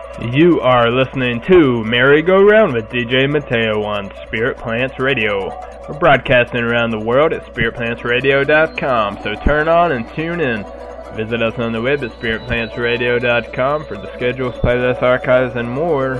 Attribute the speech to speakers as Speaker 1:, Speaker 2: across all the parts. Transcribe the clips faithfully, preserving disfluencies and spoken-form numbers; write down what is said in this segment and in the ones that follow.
Speaker 1: You are listening to Merry Go Round with D J Mateo on Spirit Plants Radio. We're broadcasting around the world at spirit plants radio dot com, so turn on and tune in. Visit us on the web at spirit plants radio dot com for the schedules, playlists, archives, and more.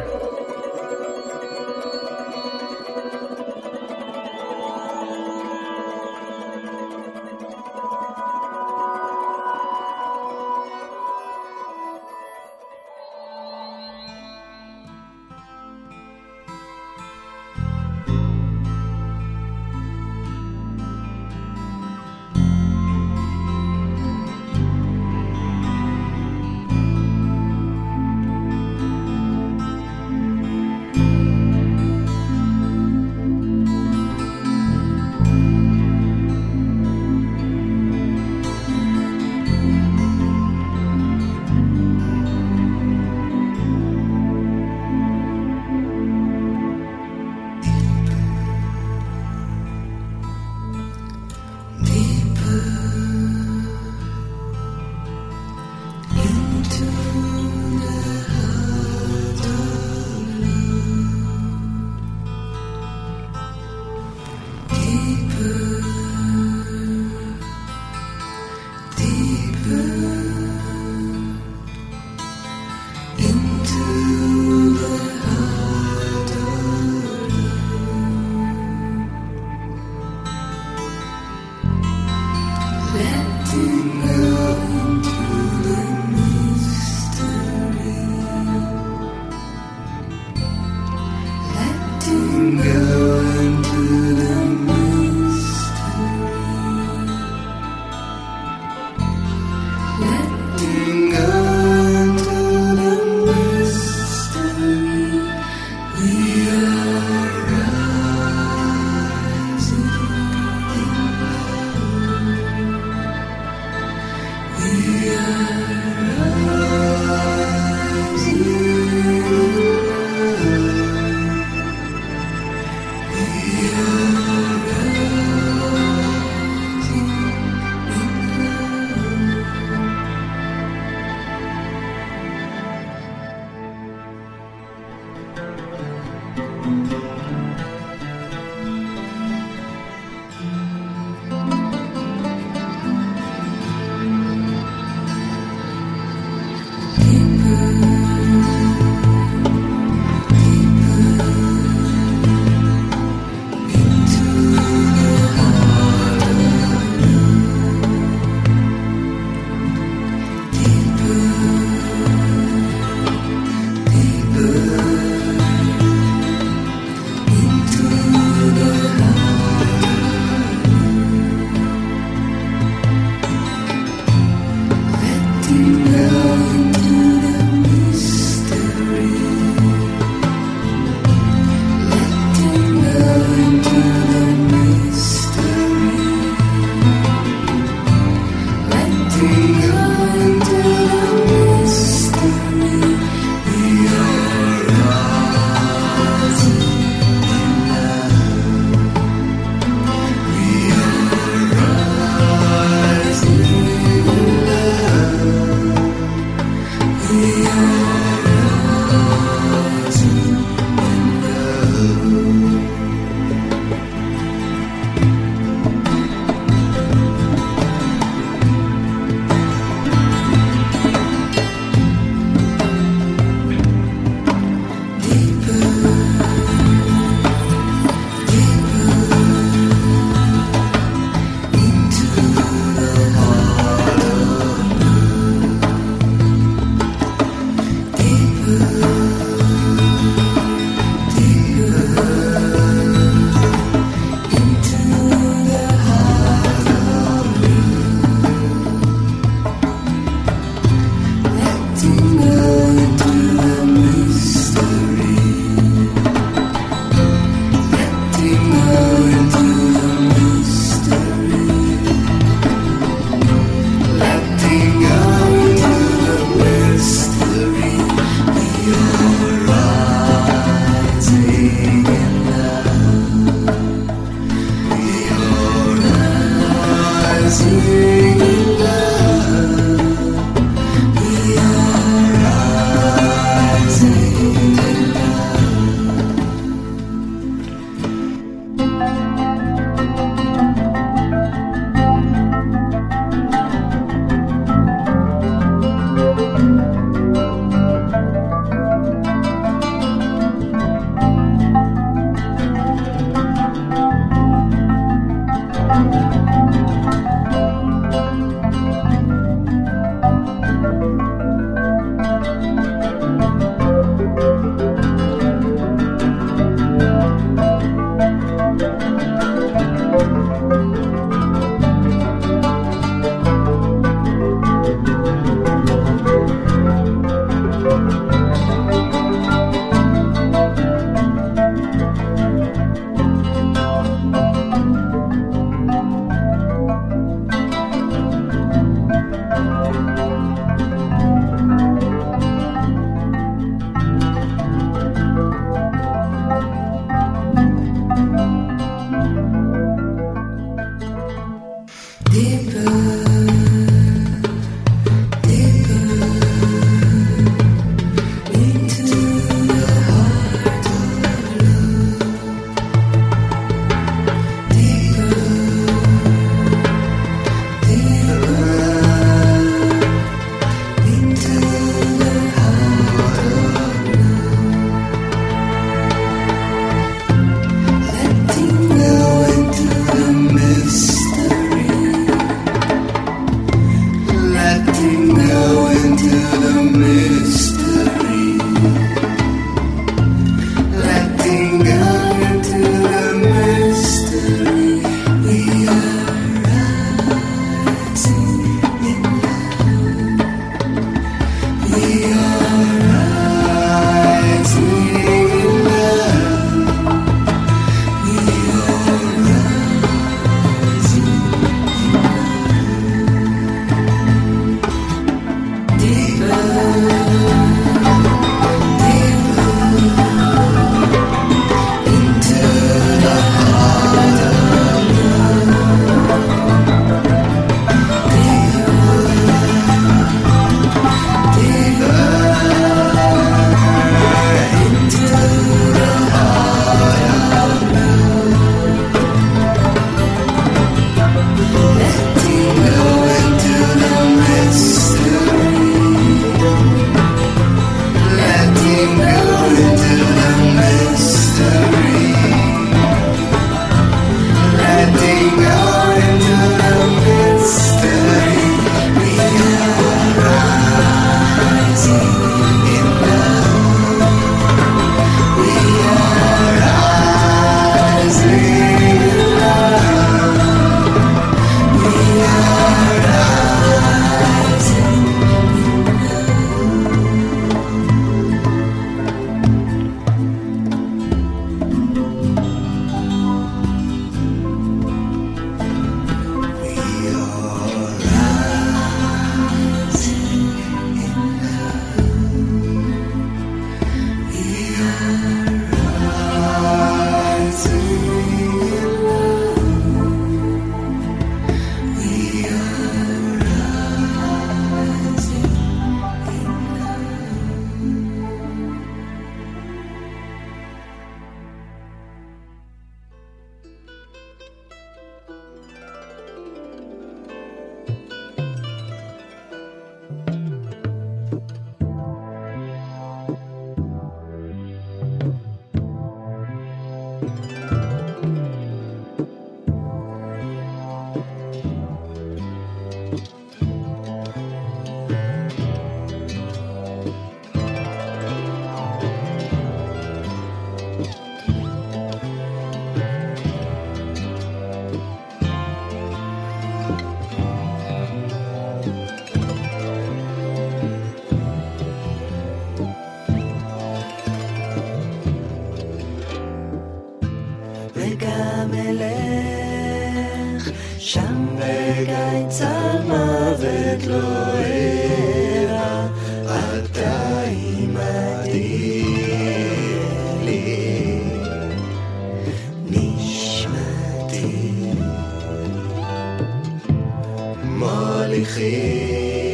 Speaker 2: הליכי,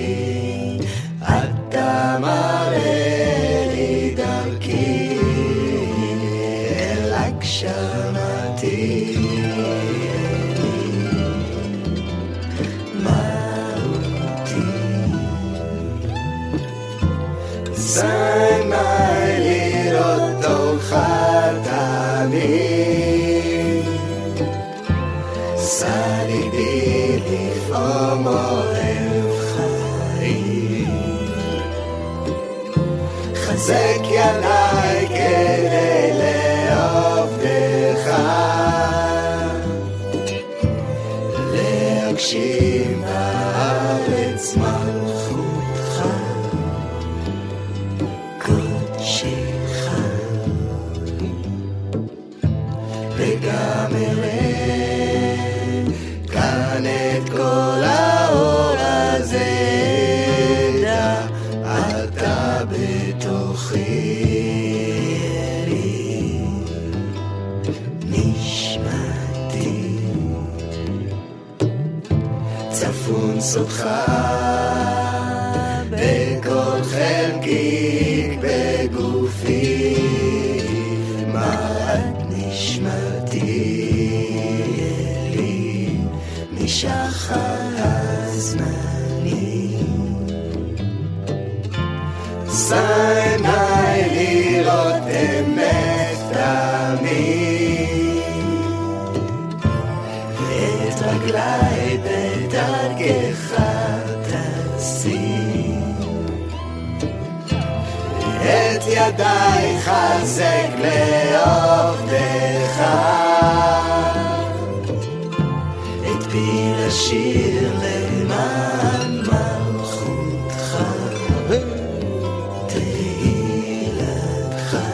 Speaker 2: אתה מראה לי דרכי אל הגשמתי. Sign my little חתני סלידי לפעום אוהב חיים חזק ידיי כדי לעובדך להגשים בארץ מלכותך וגם אראה כאן את כל האור הזה, דע אתה בתוכי אלי נשמתי צפון סודך בכל חלקיק בגופי מעט נשמתי אלי משחר הזמנים זיני לראות אמת תמיד את רגלי בדרכך תשים את ידיי חזק לעובדך את פי לשיר למען מלכותך תהילתך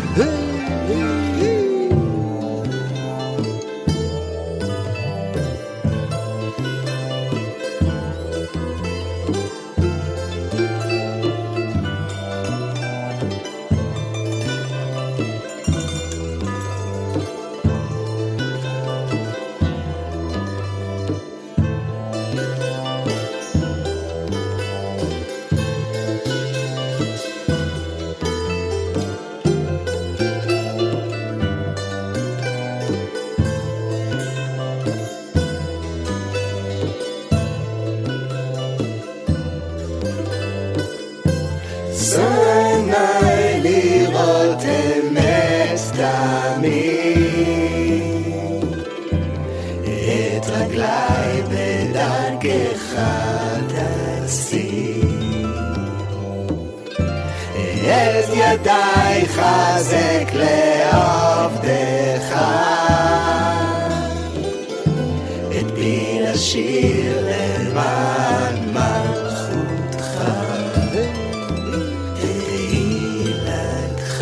Speaker 2: את רגלי בדרכך תשים את ידיי חזק לעובדך את פי לשיר למען מלכותך תהילתך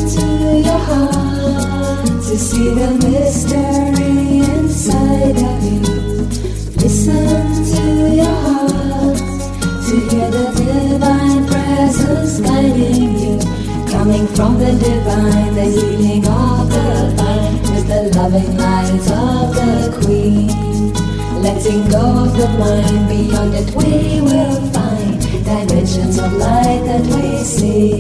Speaker 3: to your heart to see the mystery inside of you. Listen to your heart to hear the divine presence guiding you. Coming from the divine, the healing of the vine with the loving light of the Queen. Letting go of the mind, beyond it we will find dimensions of light that we see.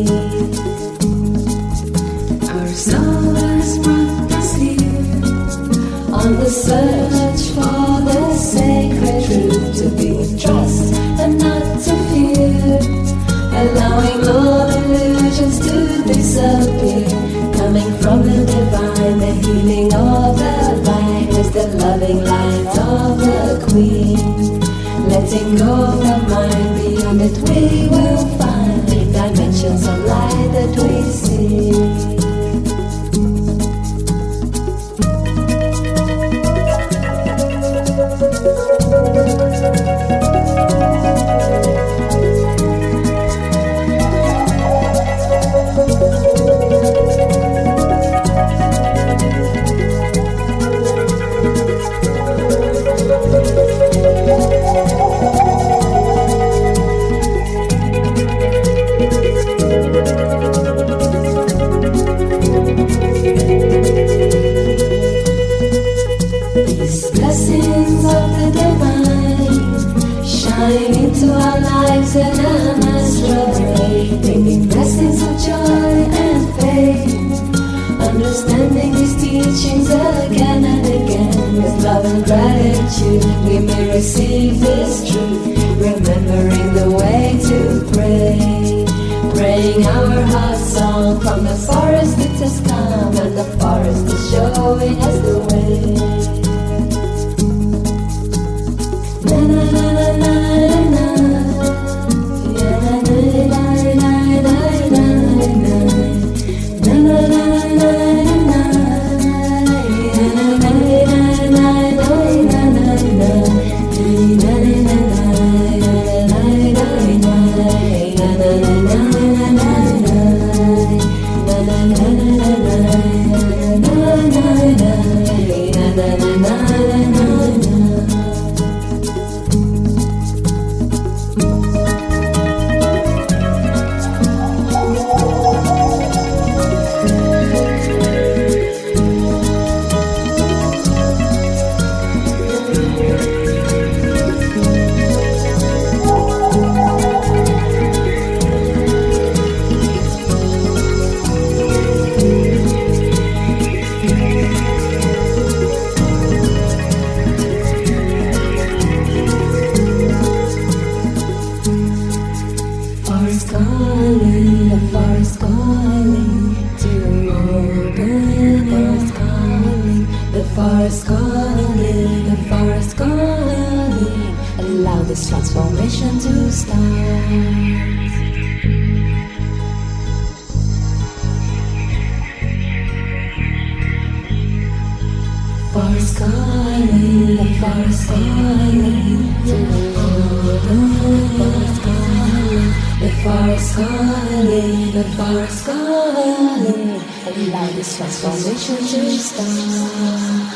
Speaker 3: Our soul has brought us here on the search for the sacred truth, to be with trust and not to fear, allowing all illusions to disappear. Coming from the divine, the healing of the vine is the loving light of the Queen. Letting go of the mind, beyond it we will find dimensions of light that we see. Into our lives in an astral way, bringing blessings of joy and faith. Understanding these teachings again and again, with love and gratitude we may receive this truth. Remembering the way to pray, praying our heart song. From the forest it has come, and the forest is showing us the way. Na na na na na na. Transformation to start. Forest calling, the forest calling to the forest calling, the forest calling, the forest calling. Allow this transformation to start.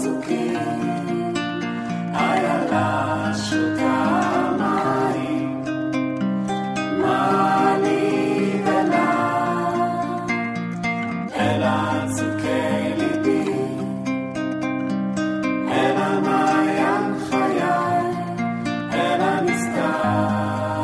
Speaker 2: הצוקים, איילה שותה מים, מה לי ולה, אל הצוקי ליבי, אל המעיין חיי, אל הנסתר.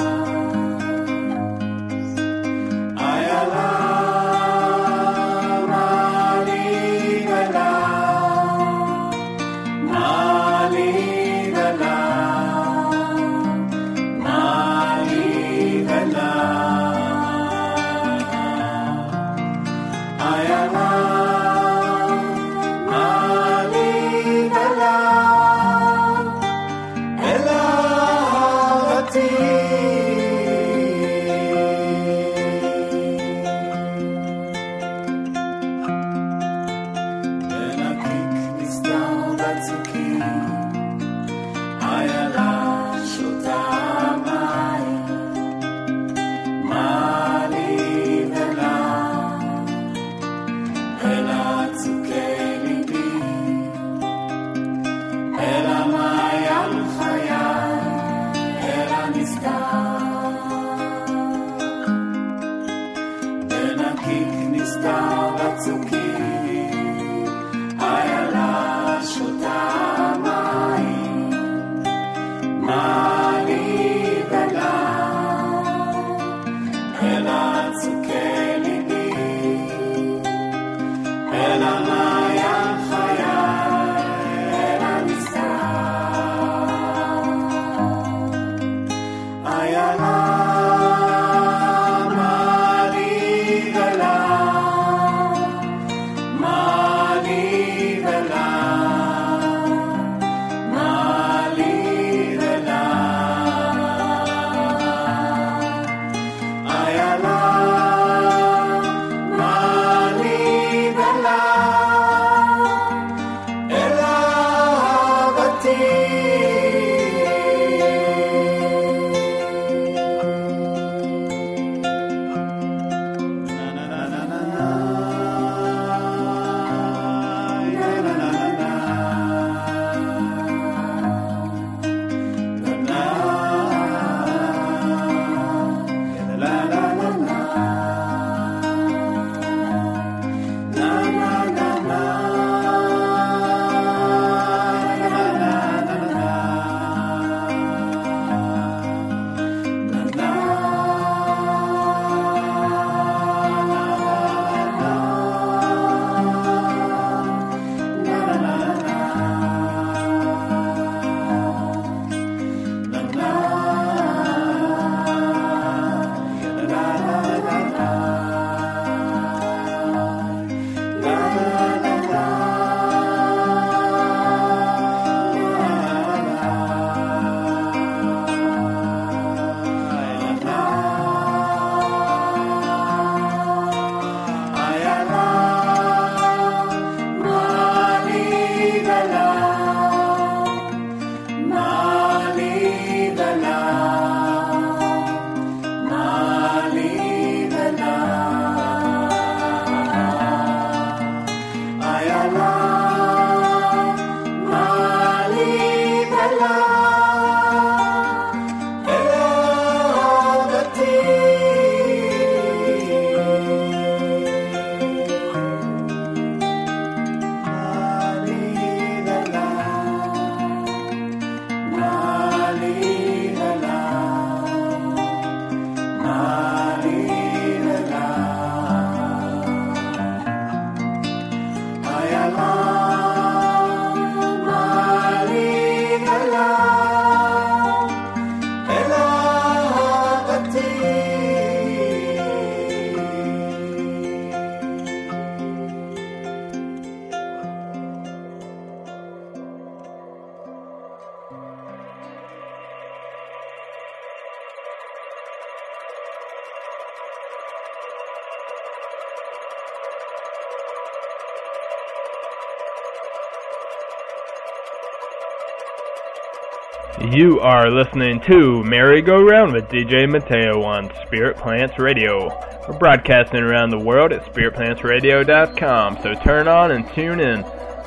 Speaker 1: You are listening to Merry-Go-Round with D J Mateo on Spirit Plants Radio. We're broadcasting around the world at spirit plants radio dot com, so turn on and tune in.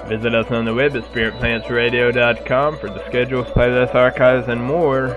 Speaker 1: Visit us on the web at spirit plants radio dot com for the schedules, playlists, archives, and more.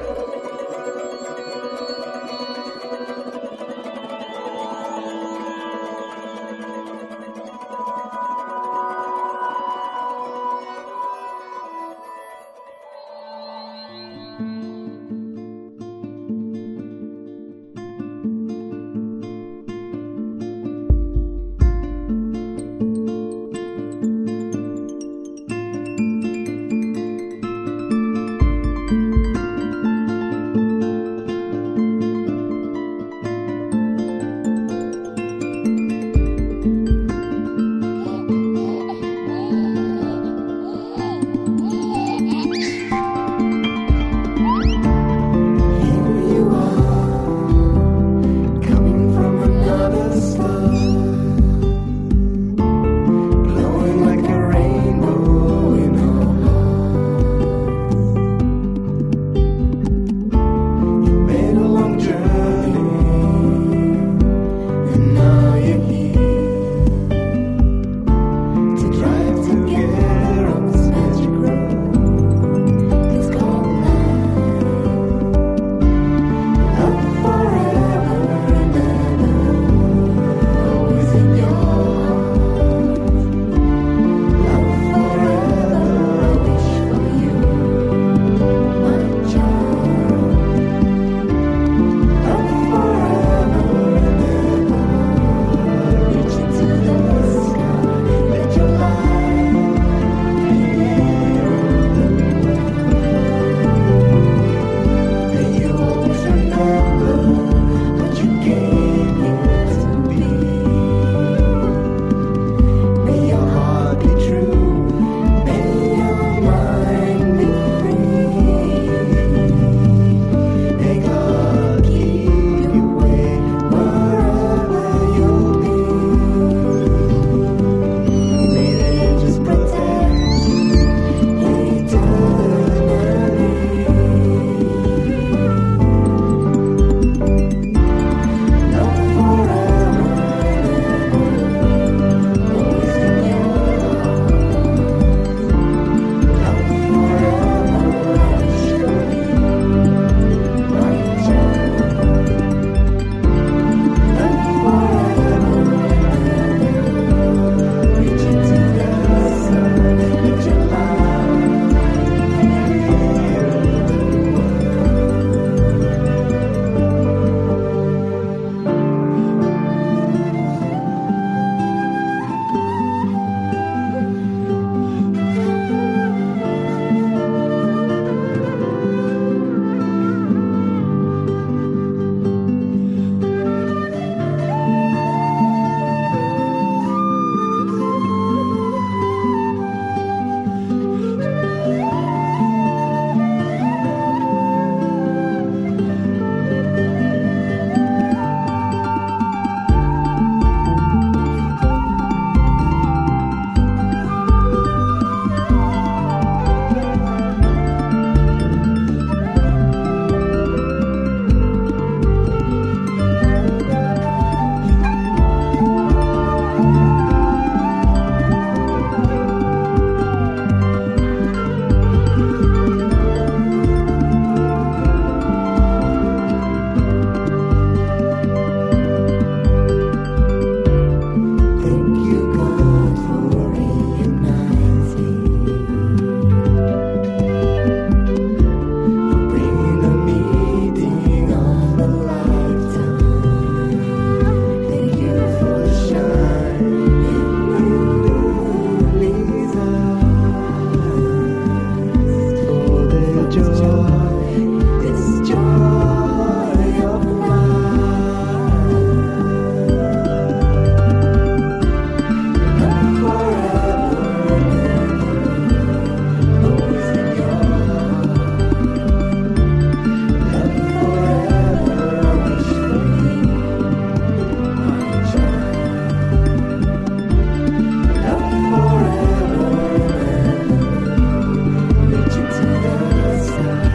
Speaker 3: sky.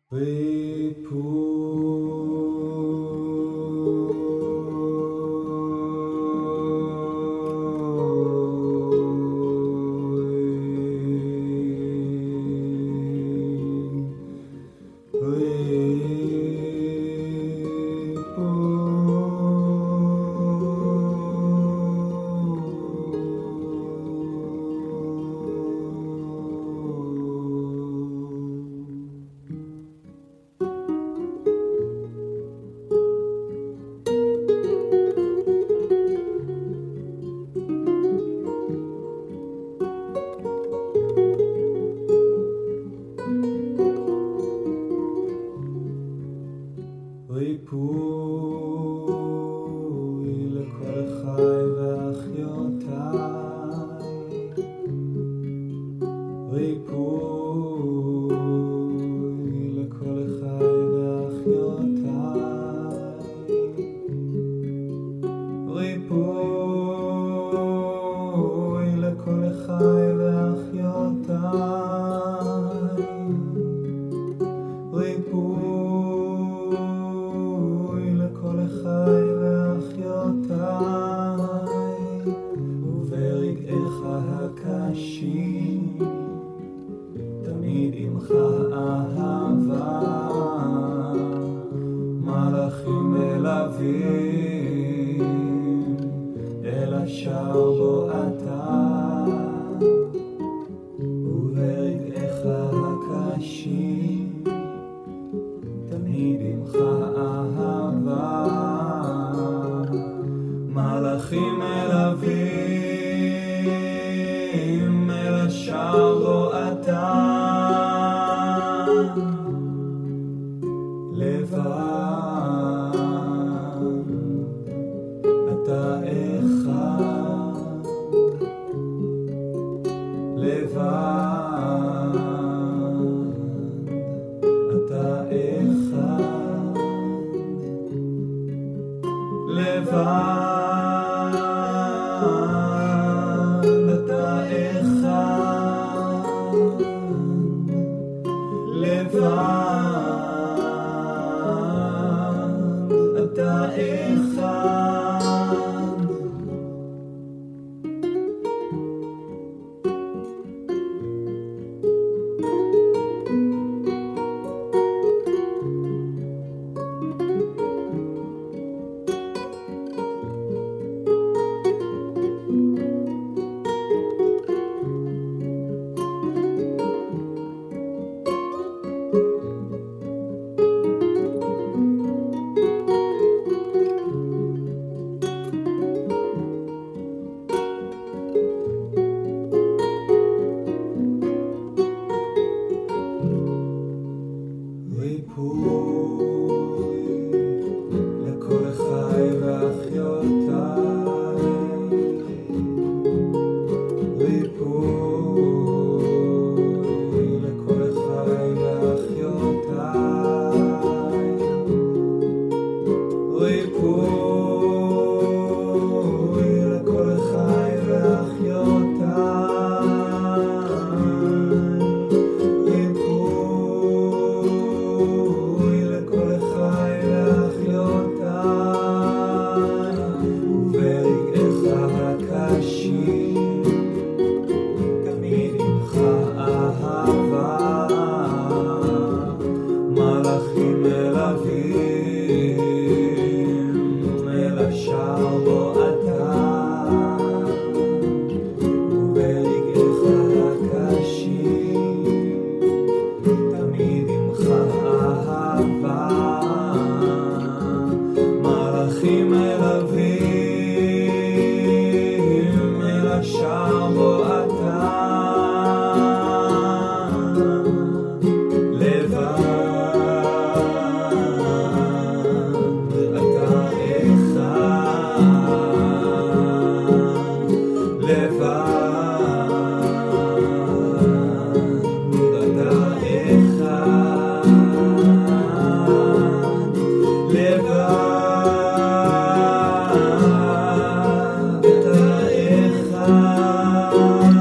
Speaker 4: אתה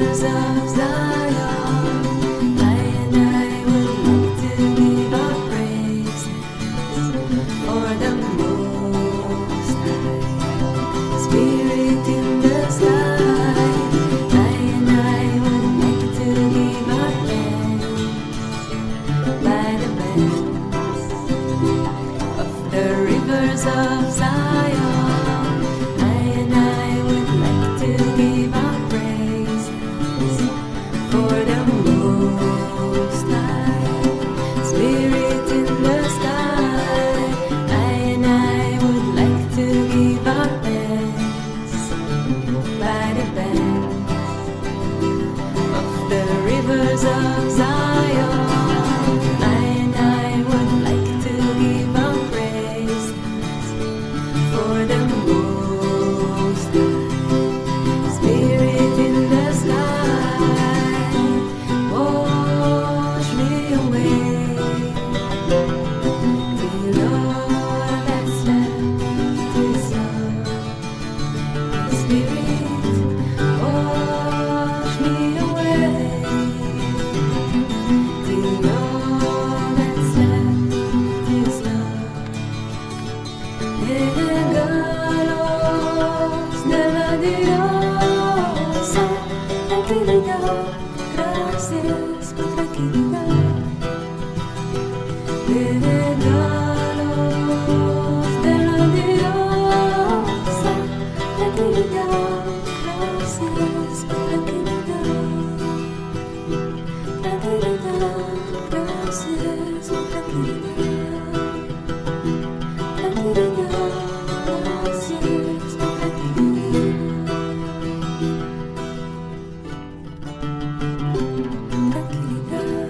Speaker 3: rivers of Zion, I and I would like to give our praises for the Most High. Spirit in the sky, I and I would like to give our thanks by the banks of the rivers of Zion. I and I would like to give our praises for the Most High. Spirit in the sky, I and I would like to give our thanks by the banks of the rivers of Zion. I and I would like to give our praises for the Most High. Spirit in the sky, wash me away till all that's left is love. Spirit, wash me away till all that's left is love. Regalos de la diosa, tranquilidad, gracias por tranquilidad. Regalos de la diosa, tranquilidad, gracias por tranquilidad. Tranquilidad, gracias por tranquilidad. Tranquilidad, gracias por tranquilidad. Tranquilidad.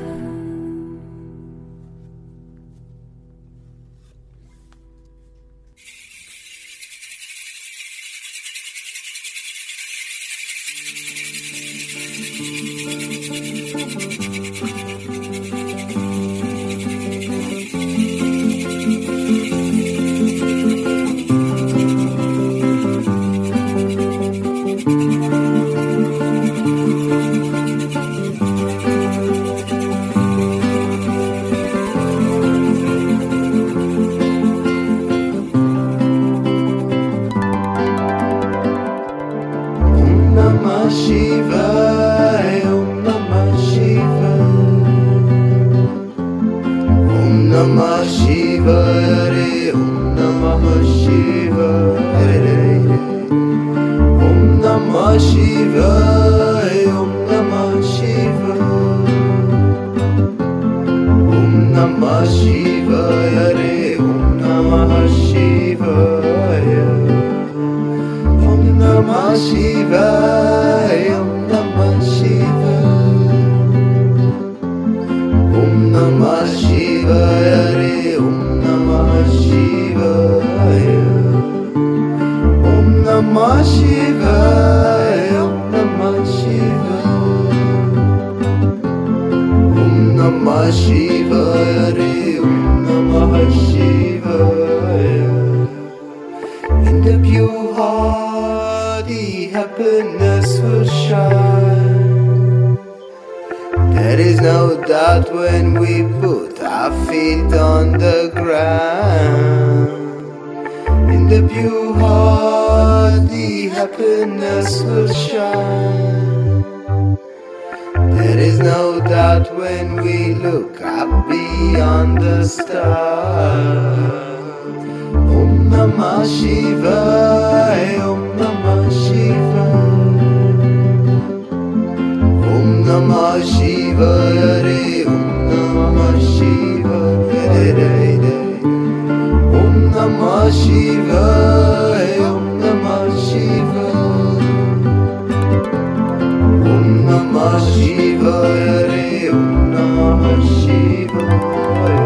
Speaker 4: Om Namah Shivaya, Om Namah Shivaya, Om Namah Shivaya, Re, Om Namah Shivaya, Re, Re, Re. Om Namah Shivaya, Om Namah Shivaya, Om Namah Shivaya, Re, Om Namah Shivaya. Om Namah Shivaya, Om Namah Shivaya, Om Namah Shivaya, Re, Om Namah Shivaya. Om Namah Shivaya, Om Namah Shivaya, Om Namah Shivaya, Re, Om Namah Shivaya. In the pure heart, the happiness will shine. There is no doubt when we put our feet on the ground. In the pure heart, the happiness will shine. There is no doubt when we look up beyond the stars. Om Namah Shivaya, Om Namah Shivaya, Om Namah Shivaya, Re, Om Namah Shivaya, Re, Re, Re. Om Namah Shivaya, Om Namah Shivaya, Om Namah Shivaya, Re, Om Namah Shivaya.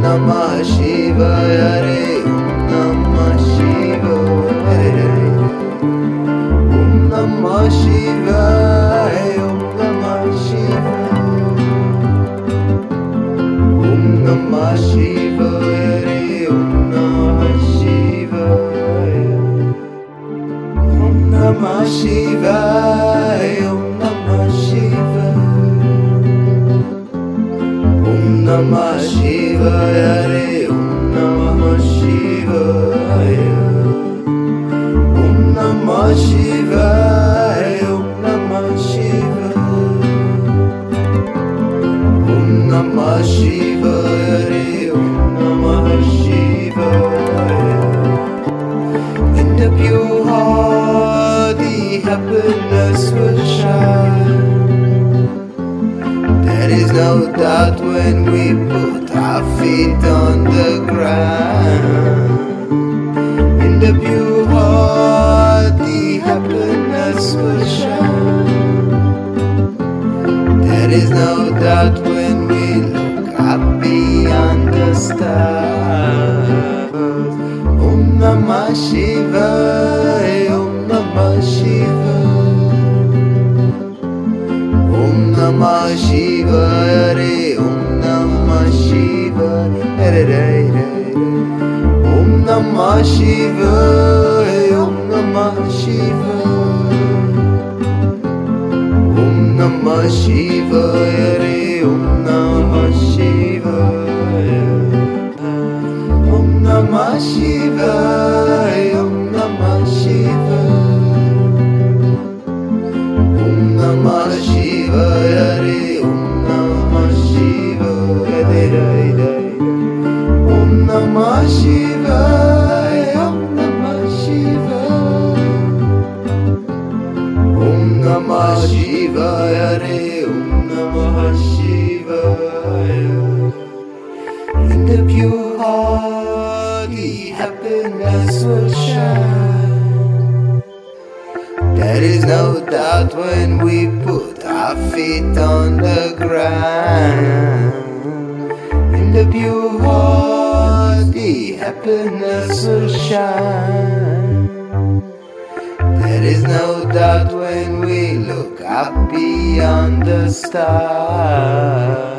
Speaker 4: Namah Shivaya Re Om Namah Shivaya Om Namah Shivaya Om Namah Shivaya Om Namah Shivaya Re Om Namah Shivaya Om Namah Shivaya Om Namah Shivaya Om Namah Shivaya Re Om Namah Shivaya Om Namah Shivaya Om Namah Shivaya Om Namah Shivaya Re Om Namah Shivaya. In the pure heart the happiness will shine. There is no doubt when we put our feet on the ground. In the pure heart the happiness will shine. There is no doubt when we look up beyond the stars. Om Namah Shivaya, Om Namah Shivaya, Om Namah Shivaya Re Om Namah Shivaya Re Re Re Om Namah Shivaya, Om Namah Shivaya, Om Namah Shivaya Re Om Namah Shivaya, Om Namah Shivaya, Om Namah Shivaya, Om Namah Shivaya Re Om Namah Shivaya Re Re Re Om Namah Shivaya, Om Namah Shivaya, Om Namah Shivaya Re Om Namah Shivaya. In the pure heart the happiness will shine. There is no doubt when we put our feet on the ground. In the pure heart the happiness will shine. There is no doubt when we look up beyond the stars.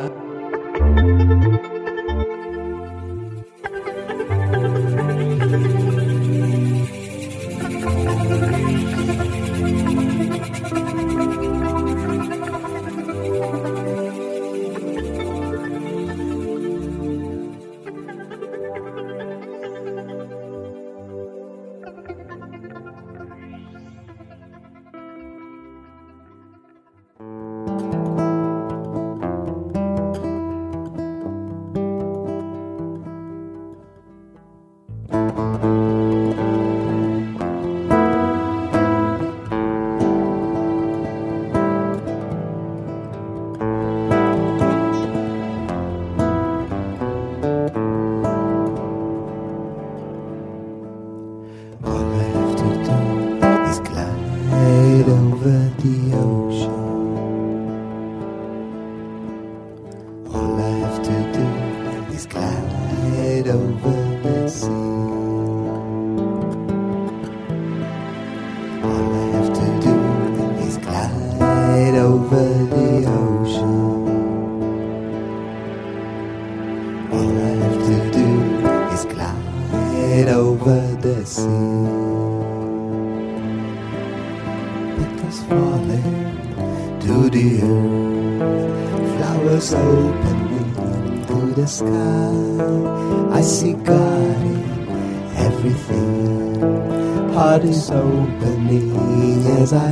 Speaker 5: I see God in everything. Heart is opening as I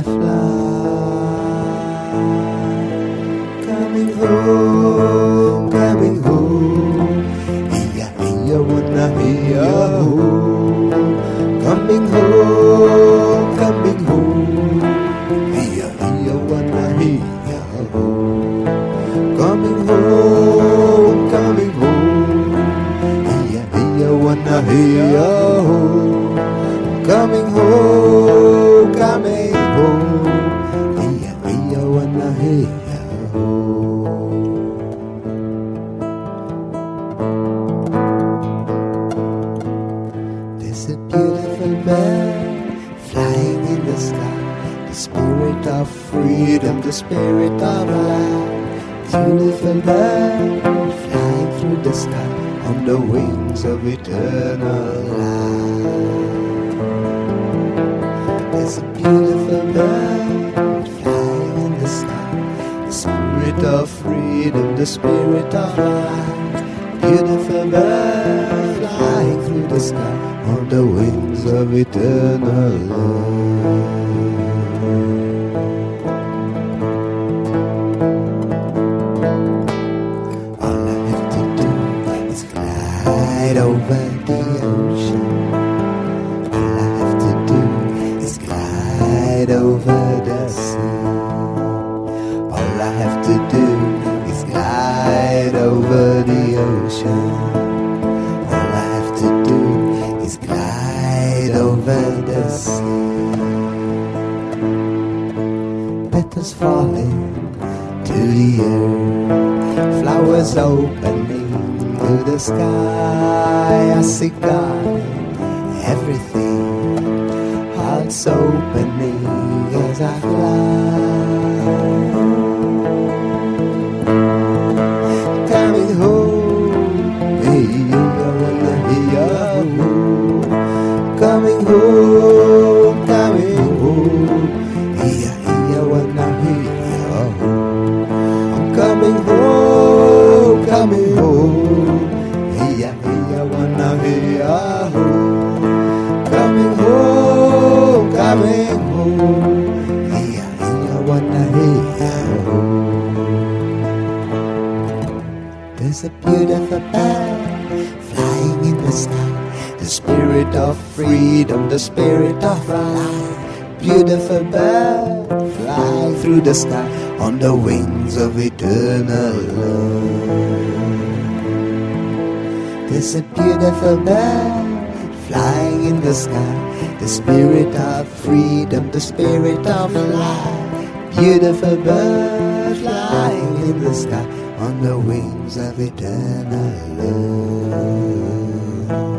Speaker 5: fly. Coming home, coming home. Iya, iya, wanna hear home. Coming home, coming home. Iya, iya, wanna hear home. Coming home, coming home. Iya, iya, wanna hear home. Coming home, coming home. Iya, iya, wanna hear home. spirit of life. Beautiful bird flying through the sky on the wings of eternal life. There's a beautiful bird flying in the sky, the spirit of freedom, the spirit of life. Beautiful bird flying through the sky on the wings of eternal love. All I have to do is glide over the ocean. All I have to do is glide over the sea. All I have to do is glide over the ocean. All I have to do is glide over the sea. Petals falling to the earth, flowers opening to the sky. I see God in everything, hearts opening as I fly. Coming home, hey, I wanna hear home. Coming home, coming home, hey, I wanna hear home. I'm coming home, coming home, hey, I wanna hear home. Coming home, coming home, hey, I wanna hear home. There's a beautiful bird flying in the sky, the spirit of freedom, the spirit of life. Beautiful bird flying through the sky on the wings of eternal love. There's a beautiful bird flying in the sky, the spirit of freedom, the spirit of life. Beautiful bird flying in the sky on the wings of eternal love.